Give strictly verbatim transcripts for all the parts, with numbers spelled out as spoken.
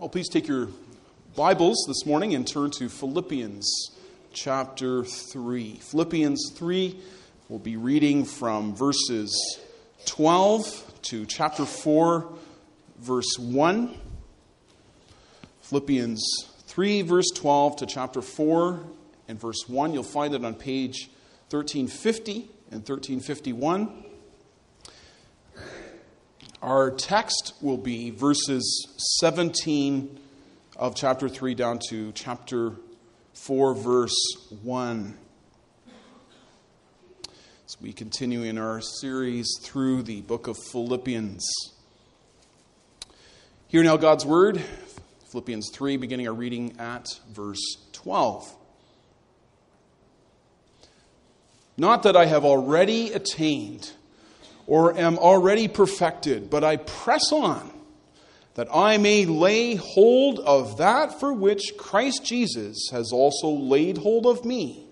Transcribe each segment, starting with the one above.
Well, please take your Bibles this morning and turn to Philippians chapter three. Philippians three, we'll be reading from verses twelve to chapter four, verse one. Philippians three, verse twelve to chapter four and verse one. You'll find it on page thirteen fifty and thirteen fifty-one. Our text will be verses seventeen of chapter three down to chapter four, verse one. As we continue in our series through the book of Philippians. Hear now God's word, Philippians three, beginning our reading at verse twelve. Not that I have already attained or am already perfected, but I press on, that I may lay hold of that for which Christ Jesus has also laid hold of me.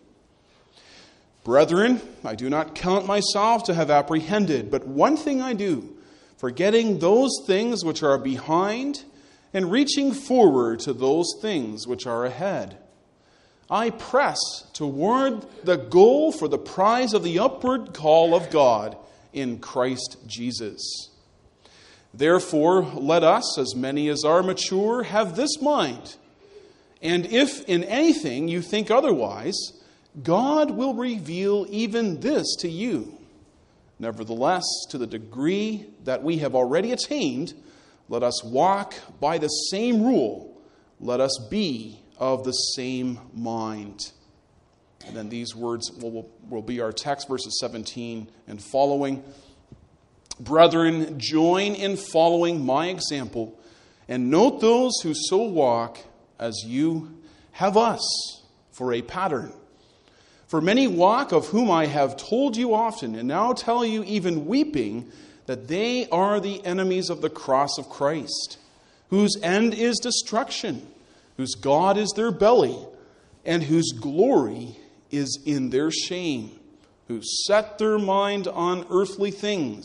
Brethren, I do not count myself to have apprehended, but one thing I do, forgetting those things which are behind, and reaching forward to those things which are ahead. I press toward the goal for the prize of the upward call of God in Christ Jesus. Therefore, let us, as many as are mature, have this mind. And if in anything you think otherwise, God will reveal even this to you. Nevertheless, to the degree that we have already attained, let us walk by the same rule. Let us be of the same mind. And then these words will, will be our text, verses seventeen and following. Brethren, join in following my example, and note those who so walk as you have us for a pattern. For many walk, of whom I have told you often, and now tell you even weeping, that they are the enemies of the cross of Christ, whose end is destruction, whose God is their belly, and whose glory is in their shame, who set their mind on earthly things.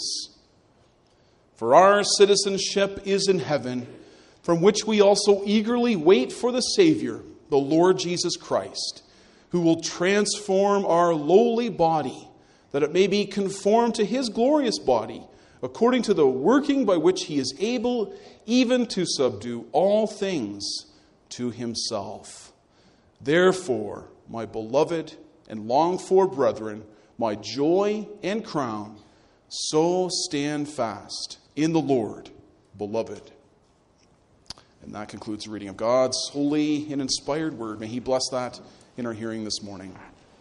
For our citizenship is in heaven, from which we also eagerly wait for the Savior, the Lord Jesus Christ, who will transform our lowly body, that it may be conformed to his glorious body, according to the working by which he is able even to subdue all things to himself. Therefore, my beloved and longed for brethren, my joy and crown, so stand fast in the Lord, beloved. And that concludes the reading of God's holy and inspired word. May he bless that in our hearing this morning.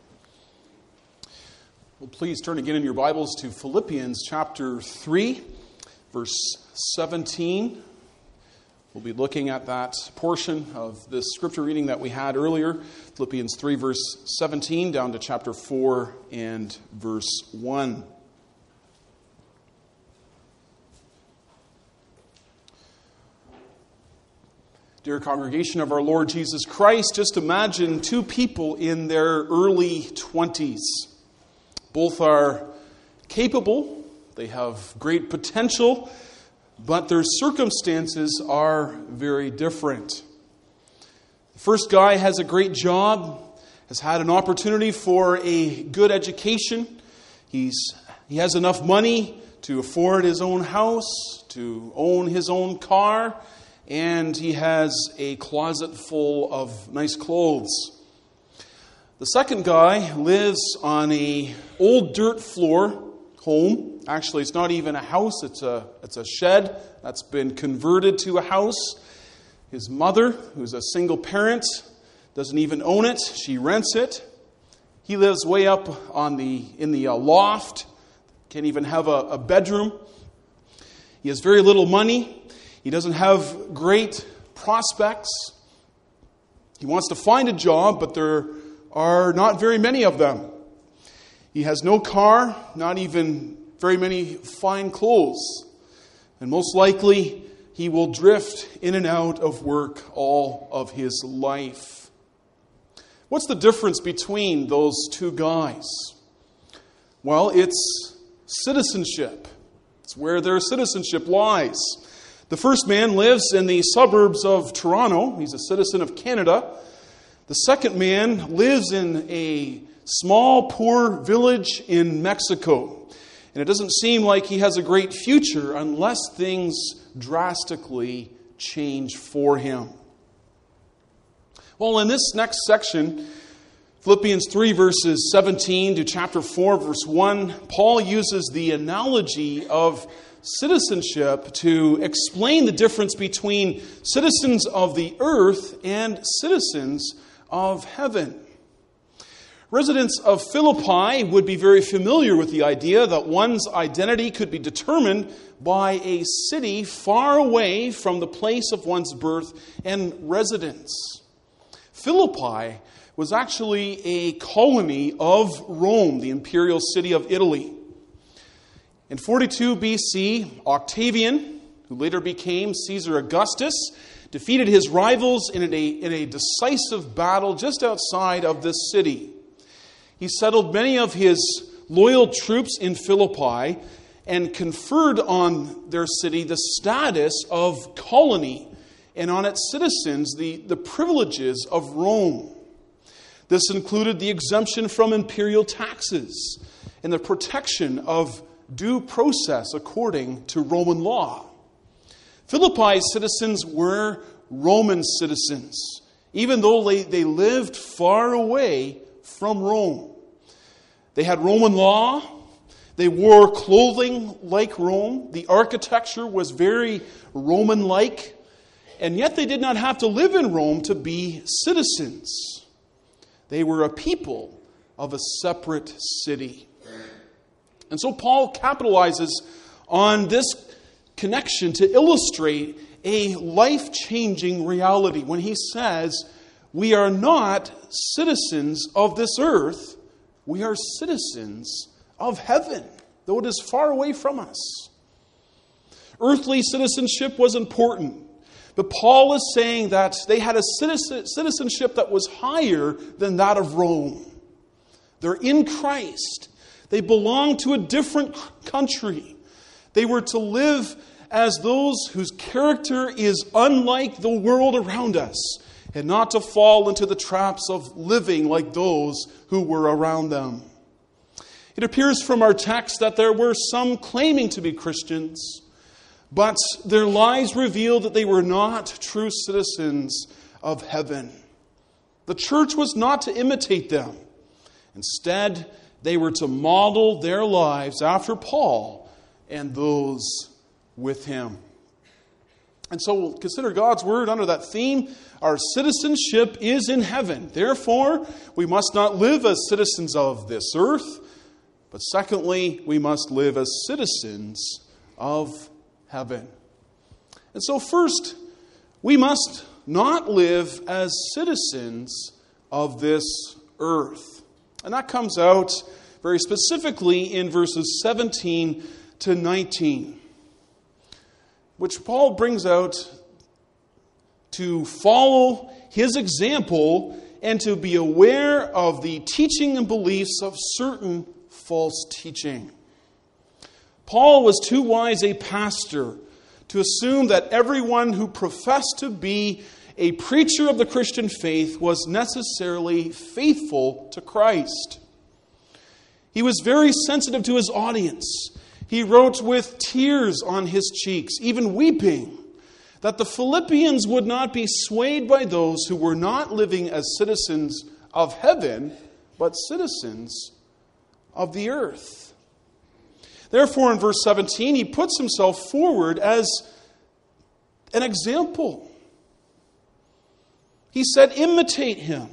Well, please turn again in your Bibles to Philippians chapter three, verse seventeen. We'll be looking at that portion of this scripture reading that we had earlier, Philippians three, verse seventeen, down to chapter four and verse one. Dear congregation of our Lord Jesus Christ, just imagine two people in their early twenties. Both are capable, they have great potential, but their circumstances are very different. The first guy has a great job, has had an opportunity for a good education. He's he has enough money to afford his own house, to own his own car, and he has a closet full of nice clothes. The second guy lives on a old dirt floor home. Actually, it's not even a house, it's a it's a shed that's been converted to a house. His mother, who's a single parent, doesn't even own it. She rents it. He lives way up on the in the uh, loft. Can't even have a, a bedroom. He has very little money. He doesn't have great prospects. He wants to find a job, but there are not very many of them. He has no car, not even very many fine clothes. And most likely, he will drift in and out of work all of his life. What's the difference between those two guys? Well, it's citizenship. It's where their citizenship lies. The first man lives in the suburbs of Toronto. He's a citizen of Canada. The second man lives in a small, poor village in Mexico. And it doesn't seem like he has a great future unless things drastically change for him. Well, in this next section, Philippians three, verses seventeen to chapter four, verse one, Paul uses the analogy of citizenship to explain the difference between citizens of the earth and citizens of heaven. Residents of Philippi would be very familiar with the idea that one's identity could be determined by a city far away from the place of one's birth and residence. Philippi was actually a colony of Rome, the imperial city of Italy. In forty-two B C, Octavian, who later became Caesar Augustus, defeated his rivals in a, in a decisive battle just outside of this city. He settled many of his loyal troops in Philippi and conferred on their city the status of colony and on its citizens the, the privileges of Rome. This included the exemption from imperial taxes and the protection of due process according to Roman law. Philippi's citizens were Roman citizens, even though they, they lived far away from Rome. They had Roman law. They wore clothing like Rome. The architecture was very Roman-like. And yet they did not have to live in Rome to be citizens. They were a people of a separate city. And so Paul capitalizes on this connection to illustrate a life-changing reality when he says, we are not citizens of this earth, we are citizens of heaven, though it is far away from us. Earthly citizenship was important, but Paul is saying that they had a citizenship that was higher than that of Rome. They're in Christ. They belong to a different country. They were to live as those whose character is unlike the world around us, and not to fall into the traps of living like those who were around them. It appears from our text that there were some claiming to be Christians, but their lives revealed that they were not true citizens of heaven. The church was not to imitate them. Instead, they were to model their lives after Paul and those with him. And so we'll consider God's word under that theme. Our citizenship is in heaven. Therefore, we must not live as citizens of this earth, but secondly, we must live as citizens of heaven. And so first, we must not live as citizens of this earth. And that comes out very specifically in verses seventeen to nineteen, which Paul brings out to follow his example and to be aware of the teaching and beliefs of certain false teaching. Paul was too wise a pastor to assume that everyone who professed to be a preacher of the Christian faith was necessarily faithful to Christ. He was very sensitive to his audience. He wrote with tears on his cheeks, even weeping, that the Philippians would not be swayed by those who were not living as citizens of heaven, but citizens of the earth. Therefore, in verse seventeen, he puts himself forward as an example. He said, imitate him.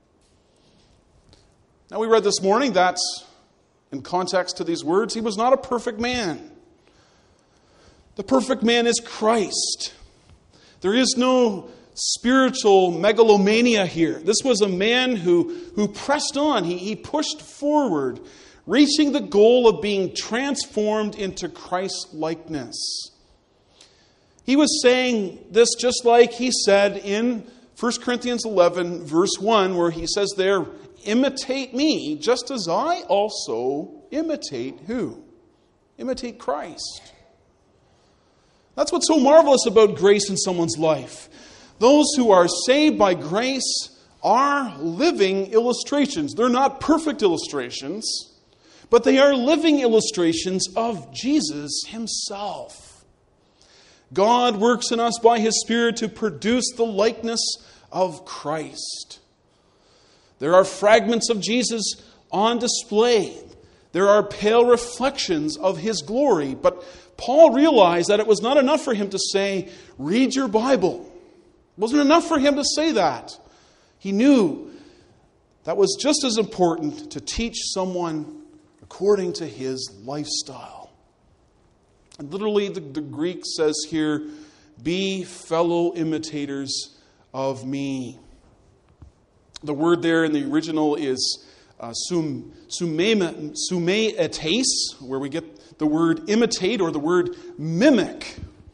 Now, we read this morning that, in context to these words, he was not a perfect man. The perfect man is Christ. There is no spiritual megalomania here. This was a man who, who pressed on. He, he pushed forward, reaching the goal of being transformed into Christ's likeness. He was saying this just like he said in First Corinthians eleven, verse one, where he says there, imitate me, just as I also imitate who? Imitate Christ. That's what's so marvelous about grace in someone's life. Those who are saved by grace are living illustrations. They're not perfect illustrations, but they are living illustrations of Jesus himself. God works in us by his Spirit to produce the likeness of Christ. There are fragments of Jesus on display. There are pale reflections of his glory. But Paul realized that it was not enough for him to say, read your Bible. It wasn't enough for him to say that. He knew that was just as important to teach someone according to his lifestyle. And literally, the, the Greek says here, be fellow imitators of me. The word there in the original is uh, sum, sume, sumeetes, where we get the word imitate or the word mimic.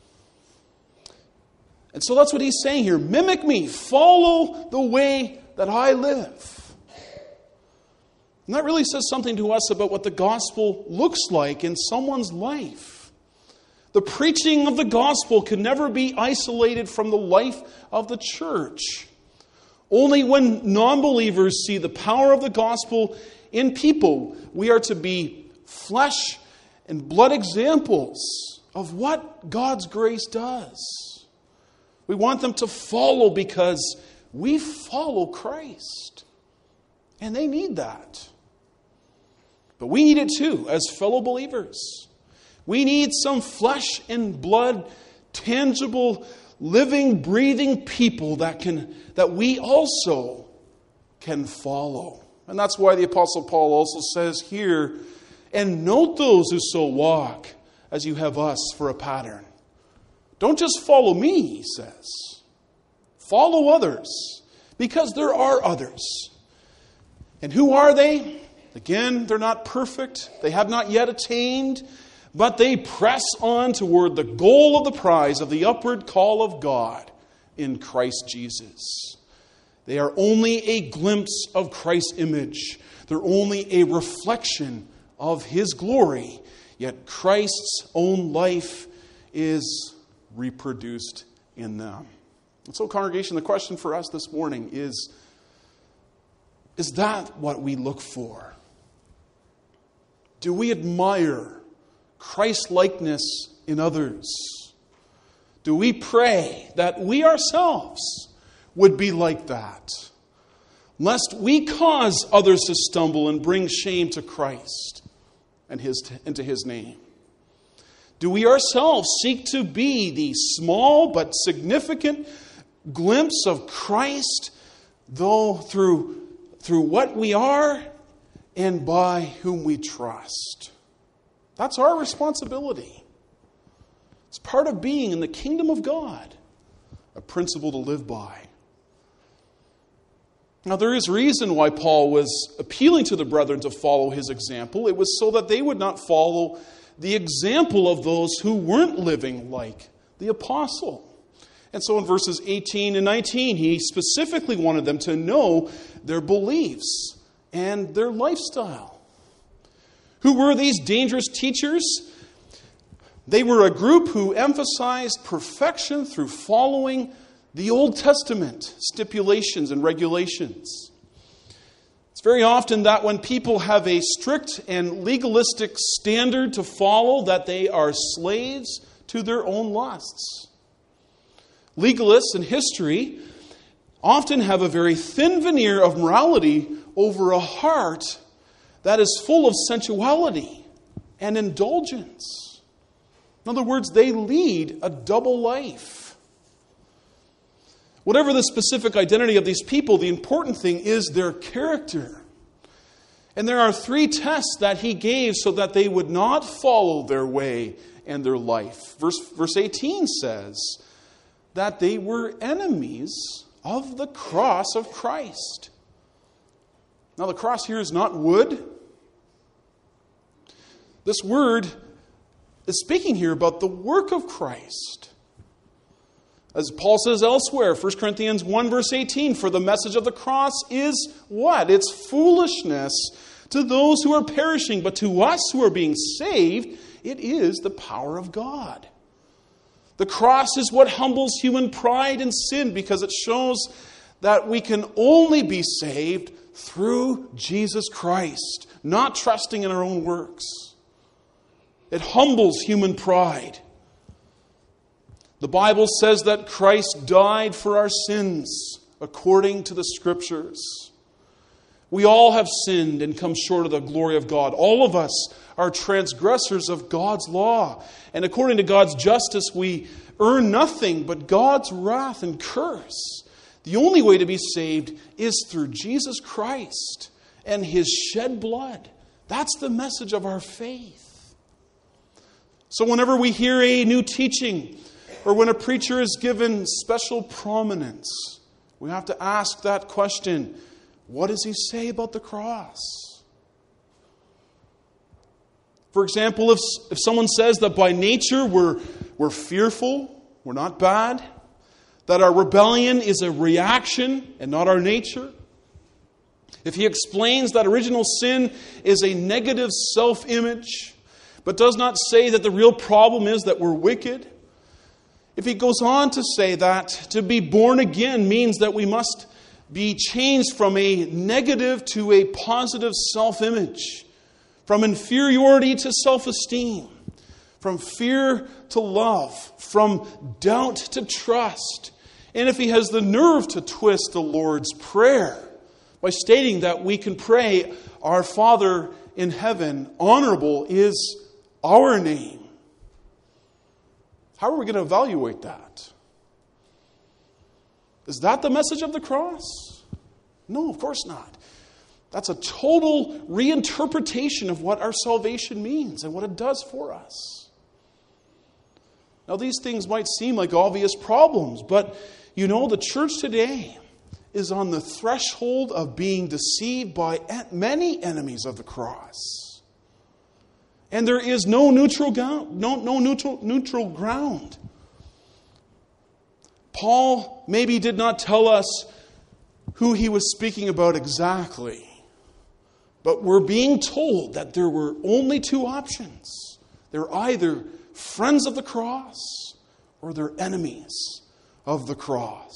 And so that's what he's saying here. Mimic me. Follow the way that I live. And that really says something to us about what the gospel looks like in someone's life. The preaching of the gospel can never be isolated from the life of the church. Only when non-believers see the power of the gospel in people, we are to be flesh and blood examples of what God's grace does. We want them to follow because we follow Christ. And they need that. But we need it too, as fellow believers. We need some flesh and blood, tangible, living, breathing people that can that we also can follow. And that's why the Apostle Paul also says here, and note those who so walk as you have us for a pattern. Don't just follow me, he says. Follow others, because there are others. And who are they? Again, they're not perfect. They have not yet attained, but they press on toward the goal of the prize of the upward call of God in Christ Jesus. They are only a glimpse of Christ's image. They're only a reflection of his glory. Yet Christ's own life is reproduced in them. And so, congregation, the question for us this morning is, is that what we look for? Do we admire Christ-likeness in others? Do we pray that we ourselves would be like that, lest we cause others to stumble and bring shame to Christ and his and to his name? Do we ourselves seek to be the small but significant glimpse of Christ, though through, through what we are and by whom we trust? That's our responsibility. It's part of being in the kingdom of God, a principle to live by. Now, there is reason why Paul was appealing to the brethren to follow his example. It was so that they would not follow the example of those who weren't living like the apostle. And so in verses eighteen and nineteen, he specifically wanted them to know their beliefs and their lifestyle. Who were these dangerous teachers? They were a group who emphasized perfection through following the Old Testament stipulations and regulations. It's very often that when people have a strict and legalistic standard to follow, that they are slaves to their own lusts. Legalists in history often have a very thin veneer of morality over a heart that is full of sensuality and indulgence. In other words, they lead a double life. Whatever the specific identity of these people, the important thing is their character. And there are three tests that he gave so that they would not follow their way and their life. Verse, verse eighteen says that they were enemies of the cross of Christ. Now, the cross here is not wood. This word is speaking here about the work of Christ. As Paul says elsewhere, First Corinthians one verse eighteen, for the message of the cross is what? It's foolishness to those who are perishing, but to us who are being saved, it is the power of God. The cross is what humbles human pride and sin, because it shows that we can only be saved through Jesus Christ, not trusting in our own works. It humbles human pride. The Bible says that Christ died for our sins according to the Scriptures. We all have sinned and come short of the glory of God. All of us are transgressors of God's law. And according to God's justice, we earn nothing but God's wrath and curse. The only way to be saved is through Jesus Christ and His shed blood. That's the message of our faith. So whenever we hear a new teaching, or when a preacher is given special prominence, we have to ask that question: what does he say about the cross? For example, if, if someone says that by nature we're, we're fearful, we're not bad, that our rebellion is a reaction and not our nature, if he explains that original sin is a negative self-image, but does not say that the real problem is that we're wicked, if he goes on to say that to be born again means that we must be changed from a negative to a positive self-image, from inferiority to self-esteem, from fear to love, from doubt to trust, and if he has the nerve to twist the Lord's Prayer by stating that we can pray, "Our Father in heaven, honorable is our name," how are we going to evaluate that? Is that the message of the cross? No, of course not. That's a total reinterpretation of what our salvation means and what it does for us. Now, these things might seem like obvious problems, but you know, the church today is on the threshold of being deceived by many enemies of the cross. And there is no neutral ground, no, no neutral, neutral ground. Paul maybe did not tell us who he was speaking about exactly, but we're being told that there were only two options. They're either friends of the cross or they're enemies of the cross.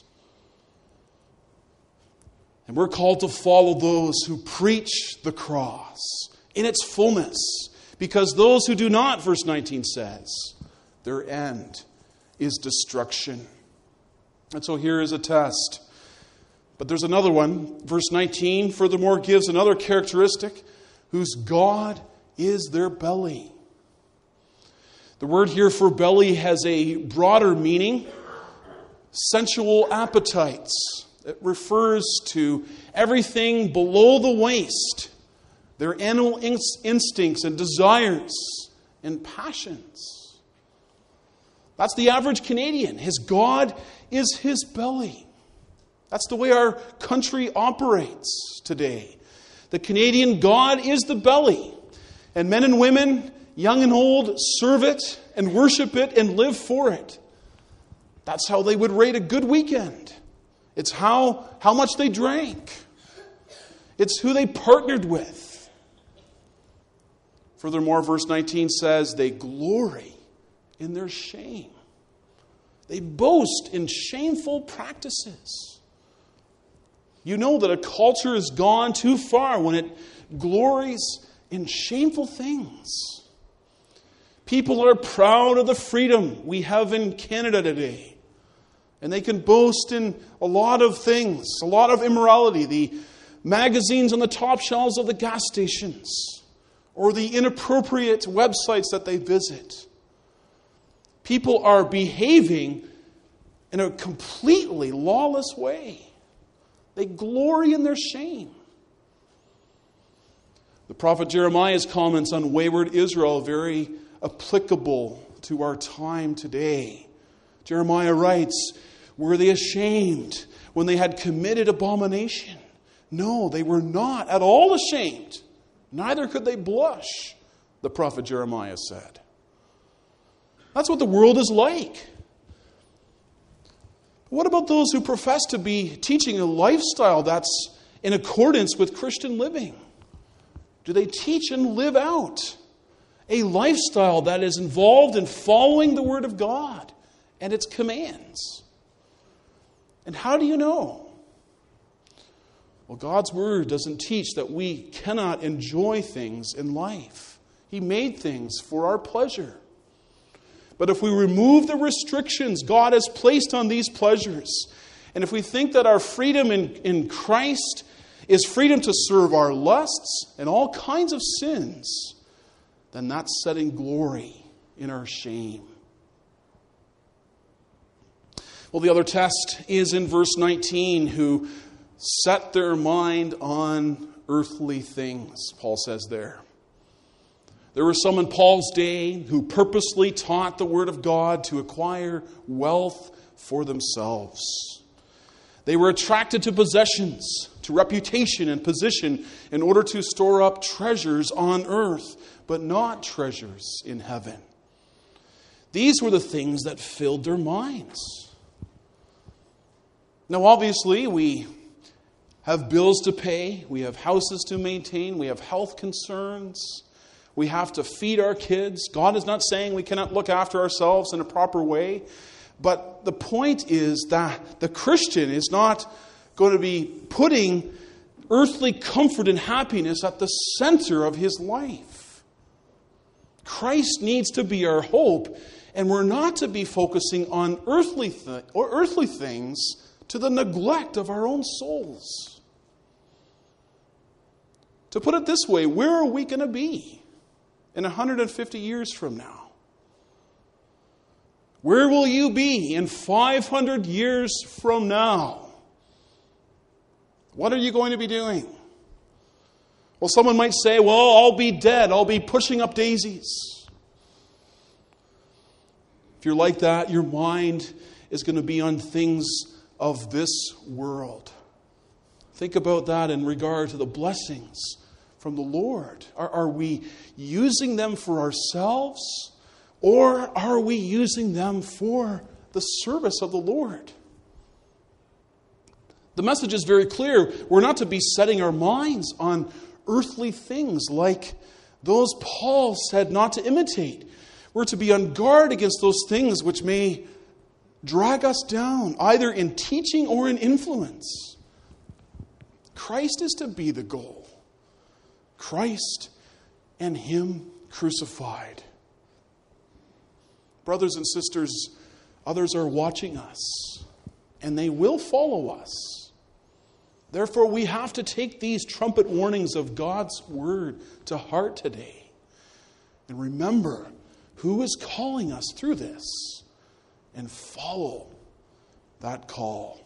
And we're called to follow those who preach the cross in its fullness, because those who do not, verse nineteen says, their end is destruction. And so here is a test. But there's another one. Verse nineteen, furthermore, gives another characteristic: whose God is their belly. The word here for belly has a broader meaning. Sensual appetites. It refers to everything below the waist. Their animal instincts and desires and passions. That's the average Canadian. His God is his belly. That's the way our country operates today. The Canadian God is the belly. And men and women, young and old, serve it and worship it and live for it. That's how they would rate a good weekend. It's how, how much they drank. It's who they partnered with. Furthermore, verse nineteen says, they glory in their shame. They boast in shameful practices. You know that a culture has gone too far when it glories in shameful things. People are proud of the freedom we have in Canada today. And they can boast in a lot of things, a lot of immorality. The magazines on the top shelves of the gas stations, or the inappropriate websites that they visit. People are behaving in a completely lawless way. They glory in their shame. The prophet Jeremiah's comments on wayward Israel are very applicable to our time today. Jeremiah writes, were they ashamed when they had committed abomination? No, they were not at all ashamed. Neither could they blush, the prophet Jeremiah said. That's what the world is like. What about those who profess to be teaching a lifestyle that's in accordance with Christian living? Do they teach and live out a lifestyle that is involved in following the Word of God and its commands. And how do you know? Well, God's Word doesn't teach that we cannot enjoy things in life. He made things for our pleasure. But if we remove the restrictions God has placed on these pleasures, and if we think that our freedom in, in Christ is freedom to serve our lusts and all kinds of sins, then that's setting glory in our shame. Well, the other test is in verse nineteen, who set their mind on earthly things, Paul says there. There were some in Paul's day who purposely taught the Word of God to acquire wealth for themselves. They were attracted to possessions, to reputation and position in order to store up treasures on earth, but not treasures in heaven. These were the things that filled their minds. Now, obviously, we have bills to pay, we have houses to maintain, we have health concerns, we have to feed our kids. God is not saying we cannot look after ourselves in a proper way, but the point is that the Christian is not going to be putting earthly comfort and happiness at the center of his life. Christ needs to be our hope, and we're not to be focusing on earthly th- or earthly things to the neglect of our own souls. To put it this way, where are we going to be in one hundred fifty years from now? Where will you be in five hundred years from now? What are you going to be doing? Well, someone might say, well, I'll be dead. I'll be pushing up daisies. If you're like that, your mind is going to be on things of this world. Think about that in regard to the blessings from the Lord. Are, are we using them for ourselves, or are we using them for the service of the Lord? The message is very clear. We're not to be setting our minds on earthly things like those Paul said not to imitate. We're to be on guard against those things which may drag us down, either in teaching or in influence. Christ is to be the goal. Christ and Him crucified. Brothers and sisters, others are watching us, and they will follow us. Therefore, we have to take these trumpet warnings of God's Word to heart today and remember who is calling us through this and follow that call.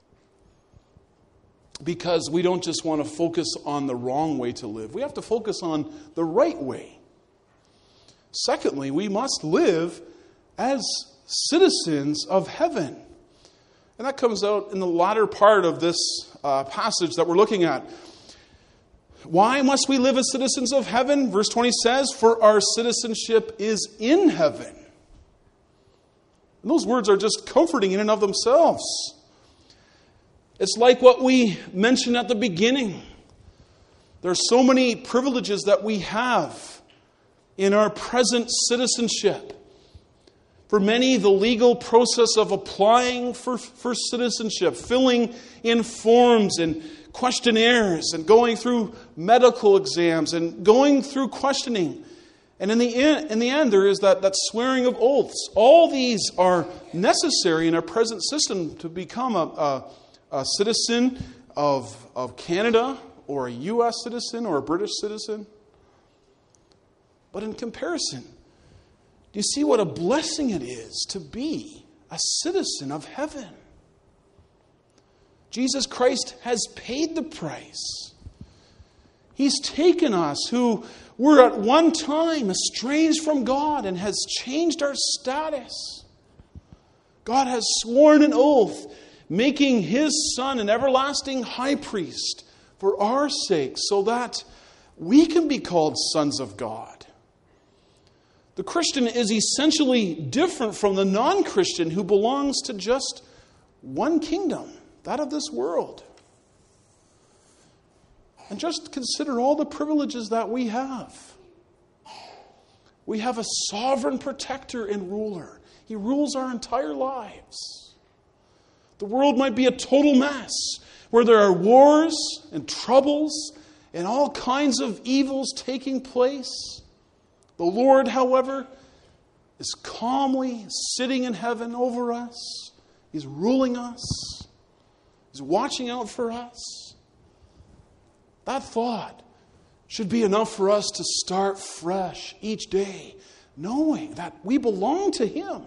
Because we don't just want to focus on the wrong way to live. We have to focus on the right way. Secondly, we must live as citizens of heaven. And that comes out in the latter part of this uh, passage that we're looking at. Why must we live as citizens of heaven? Verse twenty says, for our citizenship is in heaven. And those words are just comforting in and of themselves. It's like what we mentioned at the beginning. There are so many privileges that we have in our present citizenship. For many, the legal process of applying for, for citizenship, filling in forms and questionnaires and going through medical exams and going through questioning. And in the end, in the end there is that, that swearing of oaths. All these are necessary in our present system to become a, a, a citizen of, of Canada or a U S citizen or a British citizen. But in comparison, do you see what a blessing it is to be a citizen of heaven? Jesus Christ has paid the price. He's taken us who were at one time estranged from God and has changed our status. God has sworn an oath, making His Son an everlasting high priest for our sake, so that we can be called sons of God. The Christian is essentially different from the non-Christian who belongs to just one kingdom, that of this world. And just consider all the privileges that we have. We have a sovereign protector and ruler. He rules our entire lives. The world might be a total mess, where there are wars and troubles and all kinds of evils taking place. The Lord, however, is calmly sitting in heaven over us. He's ruling us. He's watching out for us. That thought should be enough for us to start fresh each day, knowing that we belong to Him.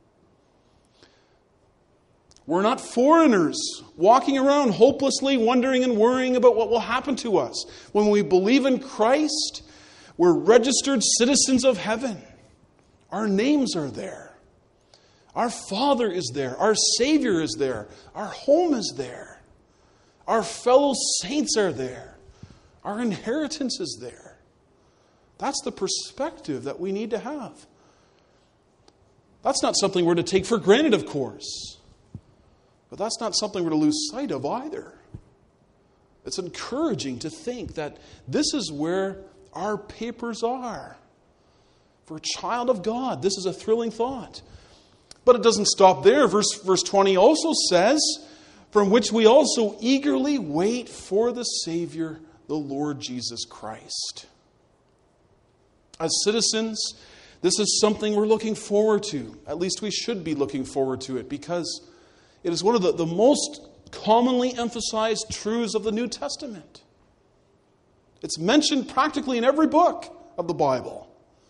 We're not foreigners walking around hopelessly wondering and worrying about what will happen to us. When we believe in Christ, we're registered citizens of heaven. Our names are there. Our Father is there. Our Savior is there. Our home is there. Our fellow saints are there. Our inheritance is there. That's the perspective that we need to have. That's not something we're to take for granted, of course. But that's not something we're to lose sight of either. It's encouraging to think that this is where our papers are. For a child of God, this is a thrilling thought. But it doesn't stop there. Verse, verse twenty also says, from which we also eagerly wait for the Savior, the Lord Jesus Christ. As citizens, this is something we're looking forward to. At least we should be looking forward to it, because it is one of the, the most commonly emphasized truths of the New Testament. It's mentioned practically in every book of the Bible.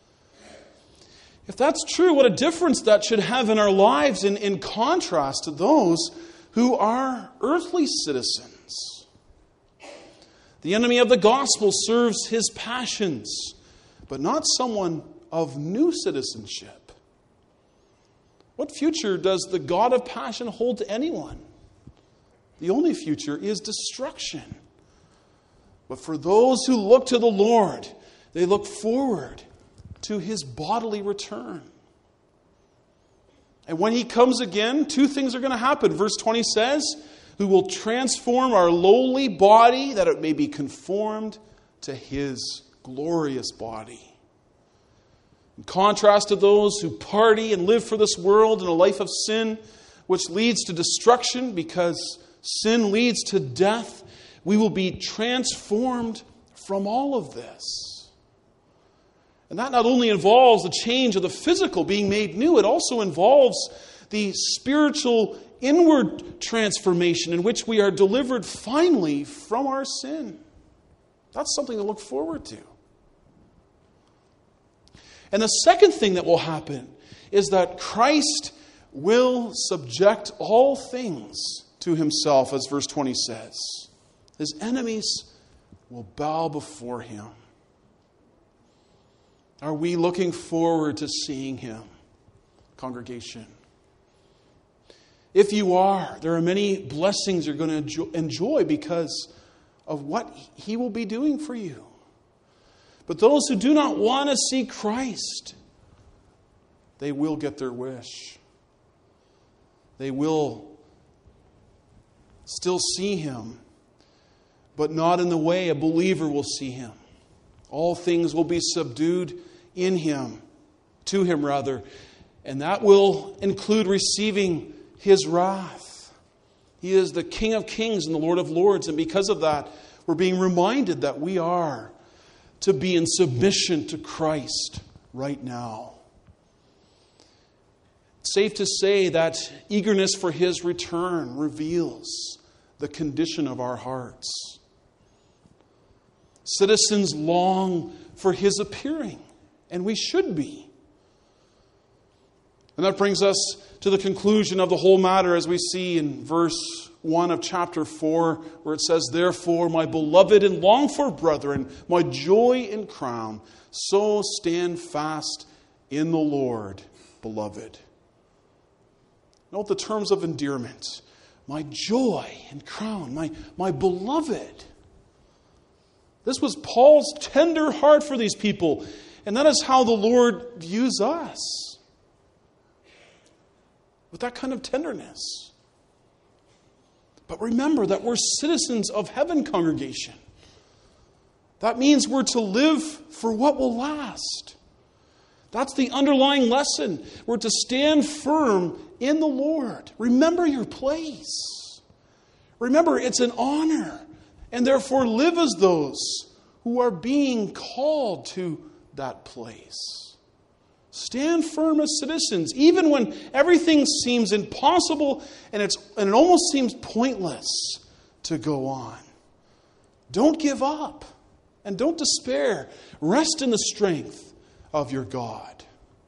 If that's true, what a difference that should have in our lives in, in contrast to those who are earthly citizens. The enemy of the gospel serves his passions, but not someone of new citizenship. What future does the God of passion hold to anyone? The only future is destruction. But for those who look to the Lord, they look forward to His bodily return. And when He comes again, two things are going to happen. Verse twenty says, who will transform our lowly body that it may be conformed to His glorious body. In contrast to those who party and live for this world in a life of sin, which leads to destruction because sin leads to death, we will be transformed from all of this. And that not only involves the change of the physical being made new, it also involves the spiritual inward transformation in which we are delivered finally from our sin. That's something to look forward to. And the second thing that will happen is that Christ will subject all things to Himself, as verse twenty says. His enemies will bow before Him. Are we looking forward to seeing Him, congregation? If you are, there are many blessings you're going to enjoy because of what He will be doing for you. But those who do not want to see Christ, they will get their wish. They will still see Him, but not in the way a believer will see Him. All things will be subdued in Him, to Him rather, and that will include receiving His wrath. He is the King of Kings and the Lord of Lords, and because of that, we're being reminded that we are to be in submission to Christ right now. It's safe to say that eagerness for His return reveals the condition of our hearts. Citizens long for His appearing, and we should be. And that brings us to the conclusion of the whole matter, as we see in verse one of chapter four, where it says, therefore, my beloved and longed for brethren, my joy and crown, so stand fast in the Lord, beloved. Note the terms of endearment. My joy and crown, my, my beloved. This was Paul's tender heart for these people, and that is how the Lord views us. With that kind of tenderness. But remember that we're citizens of heaven, congregation. That means we're to live for what will last. That's the underlying lesson. We're to stand firm in the Lord. Remember your place. Remember, it's an honor. And therefore live as those who are being called to that place. Stand firm as citizens, even when everything seems impossible and, it's, and it almost seems pointless to go on. Don't give up and don't despair. Rest in the strength of your God.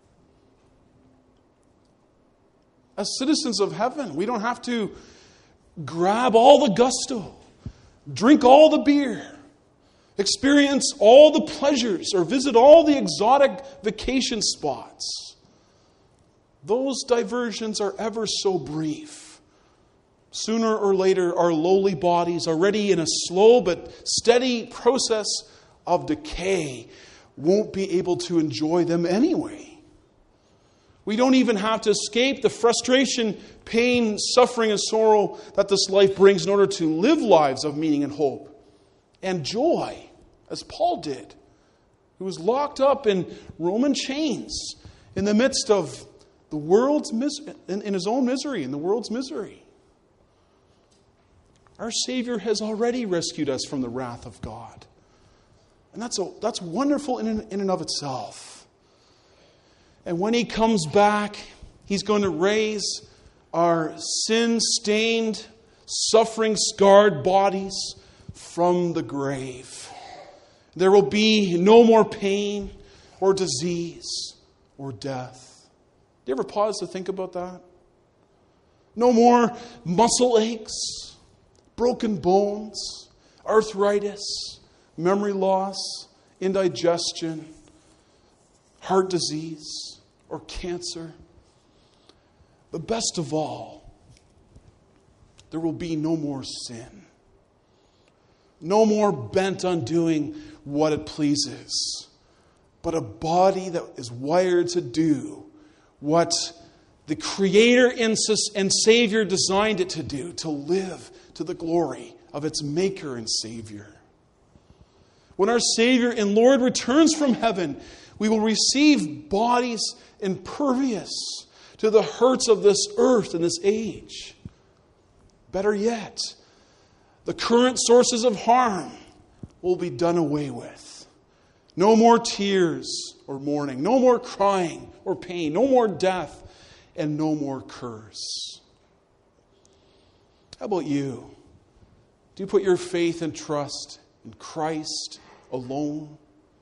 As citizens of heaven, we don't have to grab all the gusto, drink all the beer, experience all the pleasures, or visit all the exotic vacation spots. Those diversions are ever so brief. Sooner or later, our lowly bodies, already in a slow but steady process of decay, won't be able to enjoy them anyway. We don't even have to escape the frustration, pain, suffering, and sorrow that this life brings in order to live lives of meaning and hope and joy, as Paul did, who was locked up in Roman chains in the midst of the world's mis- in, in his own misery, in the world's misery. Our Savior has already rescued us from the wrath of God. And that's, a, that's wonderful in, in and of itself. And when He comes back, He's going to raise our sin-stained, suffering-scarred bodies from the grave. There will be no more pain or disease or death. Do you ever pause to think about that? No more muscle aches, broken bones, arthritis, memory loss, indigestion, heart disease, or cancer. But best of all, there will be no more sin. No more bent on doing what it pleases, but a body that is wired to do what the Creator and Savior designed it to do, to live to the glory of its Maker and Savior. When our Savior and Lord returns from heaven, we will receive bodies impervious to the hurts of this earth and this age. Better yet, the current sources of harm will be done away with. No more tears or mourning, no more crying or pain, no more death, and no more curse. How about you? Do you put your faith and trust in Christ alone?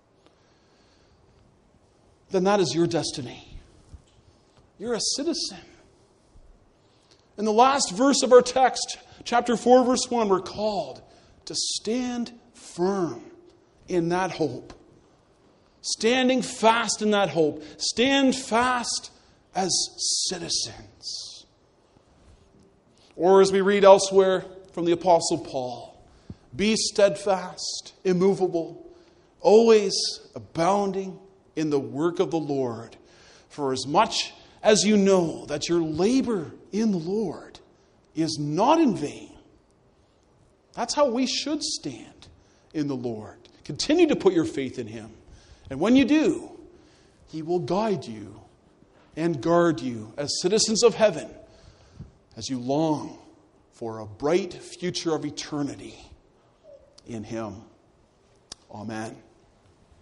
Then that is your destiny. You're a citizen. In the last verse of our text, chapter four, verse one, we're called to stand firm in that hope. Standing fast in that hope. Stand fast as citizens. Or as we read elsewhere from the Apostle Paul, be steadfast, immovable, always abounding in the work of the Lord, for as much as you know that your labor in the Lord is not in vain. That's how we should stand in the Lord. Continue to put your faith in Him. And when you do, He will guide you and guard you as citizens of heaven as you long for a bright future of eternity in Him. Amen.